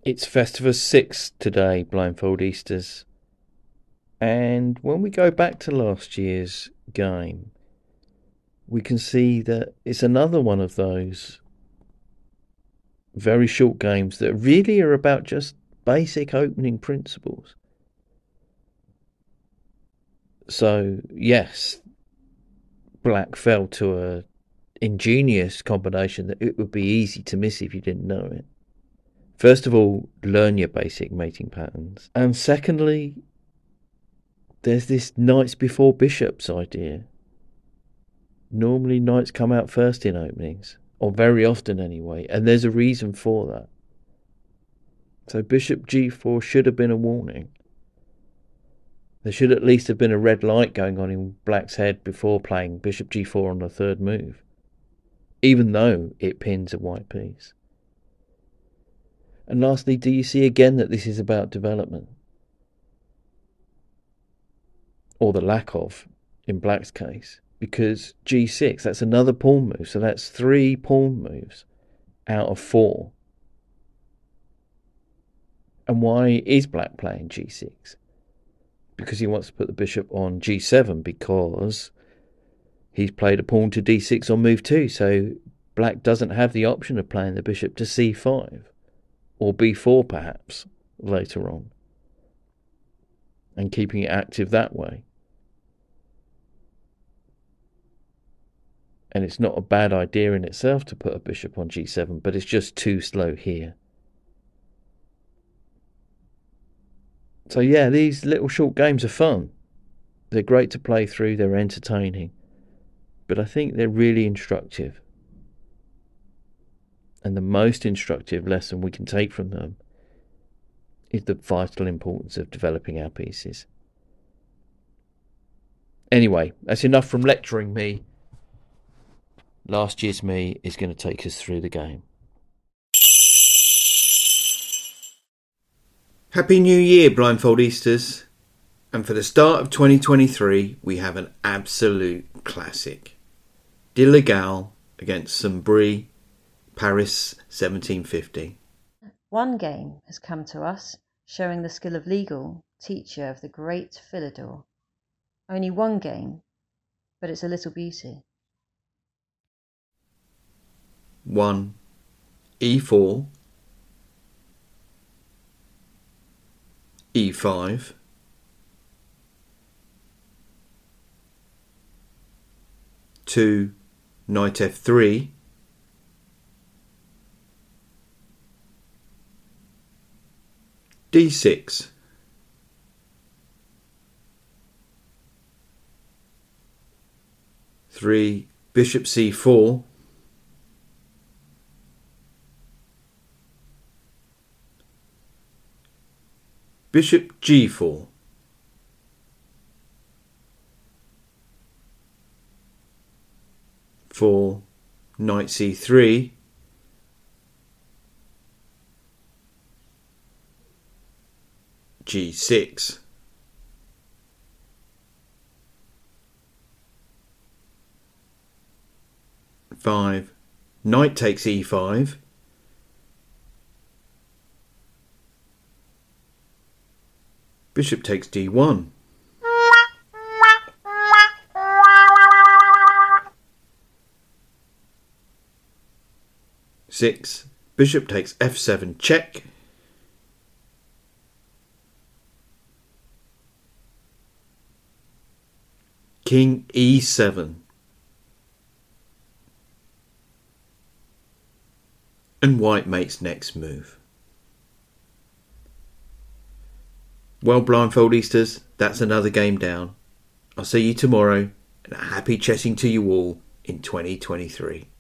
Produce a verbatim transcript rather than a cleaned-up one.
It's Festivus six today, Blindfold Easters. And when we go back to last year's game, we can see that it's another one of those very short games that really are about just basic opening principles. So, yes, Black fell to a ingenious combination that it would be easy to miss if you didn't know it. First of all, learn your basic mating patterns. And secondly, there's this knights before bishops idea. Normally knights come out first in openings, or very often anyway, and there's a reason for that. So bishop g four should have been a warning. There should at least have been a red light going on in Black's head before playing bishop g four on the third move, even though it pins a white piece. And lastly, do you see again that this is about development? Or the lack of, in Black's case. Because g six, that's another pawn move, so that's three pawn moves out of four. And why is Black playing g six? Because he wants to put the bishop on g seven, because he's played a pawn to d six on move two, so Black doesn't have the option of playing the bishop to c five. Or b four perhaps, later on. And keeping it active that way. And it's not a bad idea in itself to put a bishop on g seven, but it's just too slow here. So yeah, these little short games are fun. They're great to play through, they're entertaining. But I think they're really instructive. And the most instructive lesson we can take from them is the vital importance of developing our pieces. Anyway, that's enough from lecturing me. Last year's me is going to take us through the game. Happy New Year, Blindfold Easters. And for the start of twenty twenty-three, we have an absolute classic. De La Gall against Saint-Bris, Paris seventeen fifty. One game has come to us, showing the skill of Legal, teacher of the great Philidor. Only one game, but it's a little beauty. one. e four. e five. two. Knight f three. d six. three. Bishop c four. Bishop g four. four. Knight c three. g six. five. Knight takes e five. Bishop takes d one. six. Bishop takes f seven check. King e seven. And white mates next move. Well, Blindfold Easters, that's another game down. I'll see you tomorrow, and a happy chessing to you all in twenty twenty-three.